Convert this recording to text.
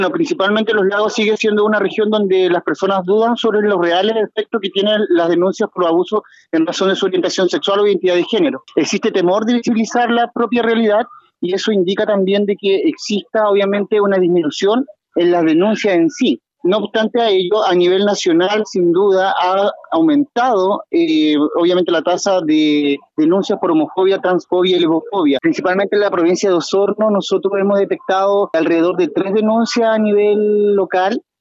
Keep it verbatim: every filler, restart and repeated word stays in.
Bueno, principalmente Los Lagos sigue siendo una región donde las personas dudan sobre los reales efectos que tienen las denuncias por abuso en razón de su orientación sexual o identidad de género. Existe temor de visibilizar la propia realidad y eso indica también de que exista obviamente una disminución en las denuncias en sí. No obstante a ello, a nivel nacional, sin duda, ha aumentado, eh, obviamente, la tasa de denuncias por homofobia, transfobia y lesbofobia. Principalmente en la provincia de Osorno, nosotros hemos detectado alrededor de tres denuncias a nivel local